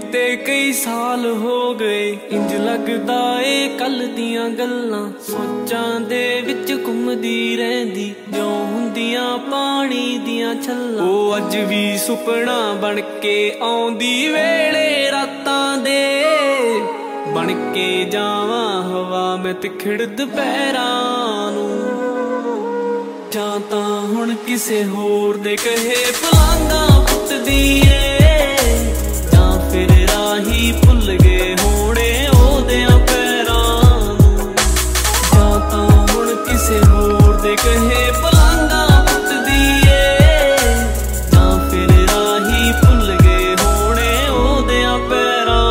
ਤੇ ਕਈ ਸਾਲ ਹੋ ਗਏ, ਇੰਜ ਲੱਗਦਾ ਏ ਕੱਲ ਦੀਆਂ ਗੱਲਾਂ ਸੋਚਾਂ ਦੇ ਵਿੱਚ ਘੁੰਮਦੀ ਰਹਿੰਦੀ, ਜਿਉਂ ਹੁੰਦੀਆਂ ਪਾਣੀ ਦੀਆਂ ਛੱਲਾਂ। ਉਹ ਅੱਜ ਵੀ ਸੁਪਨਾ ਬਣ ਕੇ ਆਉਂਦੀ ਵੇਲੇ ਰਾਤਾਂ ਦੇ, ਬਣ ਕੇ ਜਾਵਾਂ ਹਵਾ ਮੈਂ ਤਿਖੜ ਦੁਪਹਿਰਾਂ ਨੂੰ। ਜਾਂ ਤਾਂ ਹੁਣ ਕਿਸੇ ਹੋਰ ਦੇ ਕਹੇ ਪਲਾਂਘਾਂ ਪੁੱਟਦੀ ਏ, ਜਾਂ ਫਿਰ ਰਾਹੀ ਭੁੱਲ ਗਏ ਹੋਣੇ ਉਹਦਿਆਂ ਪੈਰਾਂ ਨੂੰ। ਜਾਂ ਤਾਂ ਹੁਣ ਕਿਸੇ ਹੋਰ ਦੇ ਕਹੇ ਪਲਾਂਘਾਂ ਪੁੱਟਦੀ ਏ, ਜਾਂ ਫਿਰ ਰਾਹੀ ਭੁੱਲ ਗਏ ਹੋਣੇ ਉਹਦਿਆਂ ਪੈਰਾਂ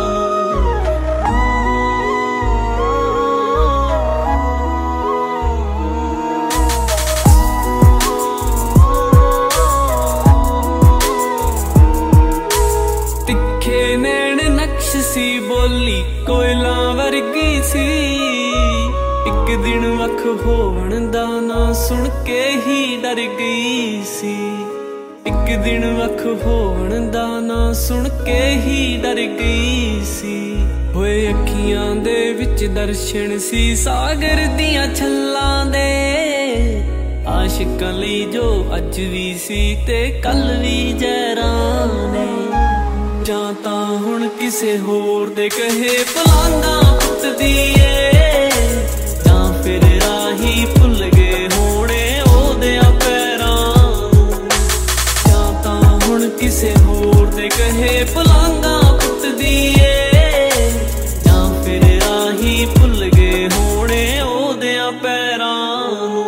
ਨੂੰ। ਤਿੱਖੇ ਨੈਣ ਨਕਸ਼ ਸੀ ਬੋਲੀ ਕੋਇਲਾਂ ਵਰਗੀ ਸੀ, ਇੱਕ ਦਿਨ ਵੱਖ ਹੋਣ ਦਾ ਨਾ ਸੁਣ ਕੇ ਹੀ ਡਰ ਗਈ ਸੀ। ਇੱਕ ਦਿਨ ਵੱਖ ਹੋਣ ਦਾ ਨਾ ਸੁਣ ਕੇ ਹੀ ਡਰ ਗਈ ਸੀ। ਹੋਏ ਅੱਖੀਆਂ ਦੇ ਵਿੱਚ ਦਰਸ਼ਨ ਸੀ ਸਾਗਰ ਦੀਆਂ ਛੱਲਾਂ ਦੇ, ਆਸ਼ਿਕਾਂ ਲਈ ਜੋ ਅੱਜ ਵੀ ਸੀ ਤੇ ਕੱਲ ਵੀ ਜ਼ਹਿਰਾਂ ਨੇ। ਜਾਂ ਤਾਂ ਹੁਣ ਕਿਸੇ ਹੋਰ ਦੇ ਕਹੇ ਪਲਾਂਘਾਂ ਪੁੱਟਦੀ ਏ, ਜਾਂ ਫਿਰ ਰਾਹੀ ਭੁੱਲ ਗਏ ਹੋਣੇ ਉਹਦਿਆਂ ਪੈਰਾਂ ਨੂੰ। ਜਾਂ ਤਾਂ ਹੁਣ ਕਿਸੇ ਹੋਰ ਦੇ ਕਹੇ ਪਲਾਂਘਾਂ ਪੁੱਟਦੀ ਏ, ਜਾਂ ਫਿਰ ਰਾਹੀ ਭੁੱਲ ਗਏ ਹੋਣੇ ਉਹਦਿਆਂ ਪੈਰਾਂ ਨੂੰ।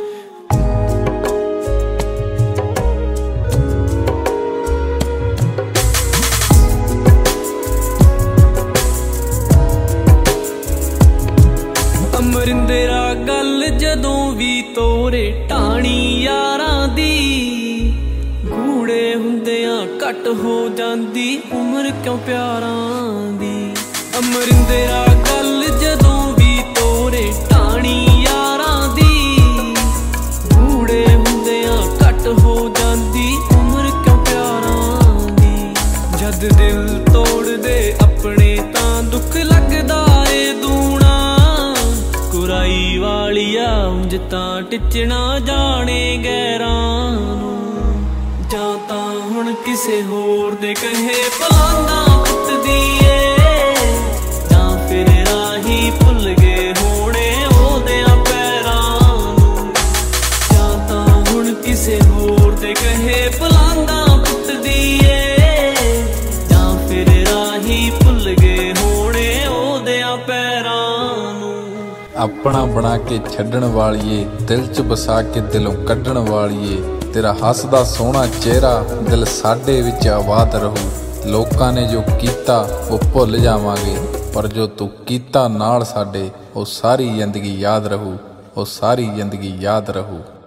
ਅਮਰਿੰਦਰਾ ਗੱਲ ਜਦੋਂ ਵੀ ਤੋਰੇ ਢਾਣੀ ਯਾਰਾਂ ਦੀ, ਗੂੜੇ ਹੁੰਦਿਆਂ ਘੱਟ ਹੋ ਜਾਂਦੀ ਉਮਰ ਕਿਉਂ ਪਿਆਰਾਂ ਦੀ। ਅਮਰਿੰਦਰਾ ਗੱਲ ਜਦੋਂ ਵੀ ਤੋਰੇ ਢਾਣੀ ਯਾਰਾਂ ਦੀ, ਗੂੜੇ ਹੁੰਦਿਆਂ ਘੱਟ ਹੋ ਜਾਂਦੀ ਉਮਰ ਕਿਉਂ ਪਿਆਰਾਂ ਦੀ। ਜਦ ਦਿਲ ਤੋੜਦੇ ਆਪਣੇ ਤਾਂ ਦੁੱਖ ਲੱਗਦਾ ਏ ਦੂਣਾ, ਕੁਰਾਈ ਵਾਲੀਆ ਉਂਝ ਤਾਂ ਟਿਚਣਾ ਜਾਣੇ ਗੈਰਾਂ ਨੂੰ। ਜਾਂ ਤਾਂ ਹੁਣ ਕਿਸੇ ਹੋਰ ਦੇ ਕਹੇ ਪਲਾਂਘਾਂ ਪੁੱਟਦੀ ਏ, ਜਾਂ ਫਿਰ ਰਾਹੀ ਭੁੱਲ ਗਏ ਹੋਣੇ ਉਹਦਿਆਂ ਪੈਰਾਂ ਨੂੰ। ਜਾਂ ਤਾਂ ਹੁਣ ਕਿਸੇ ਹੋਰ ਦੇ ਕਹੇ ਪਲਾਂਘਾਂ ਪੁੱਟਦੀ ਏ, ਜਾਂ ਫਿਰ ਰਾਹੀ ਭੁੱਲ ਗਏ ਹੋਣੇ ਉਹਦਿਆਂ ਪੈਰਾਂ ਨੂੰ। ਆਪਣਾ ਬਣਾ ਕੇ ਛੱਡਣ ਵਾਲੀਏ, ਦਿਲ 'ਚ ਵਸਾ ਕੇ ਦਿਲੋਂ ਕੱਢਣ ਵਾਲੀਏ, ਤੇਰਾ ਹੱਸਦਾ ਸੋਹਣਾ ਚਿਹਰਾ ਦਿਲ ਸਾਡੇ ਵਿੱਚ ਆਬਾਦ ਰਹੂ। ਲੋਕਾਂ ਨੇ ਜੋ ਕੀਤਾ ਉਹ ਭੁੱਲ ਜਾਵਾਂਗੇ, ਪਰ ਜੋ ਤੂੰ ਕੀਤਾ ਨਾਲ ਸਾਡੇ ਉਹ ਸਾਰੀ ਜ਼ਿੰਦਗੀ ਯਾਦ ਰਹੂ, ਉਹ ਸਾਰੀ ਜ਼ਿੰਦਗੀ ਯਾਦ ਰਹੂ।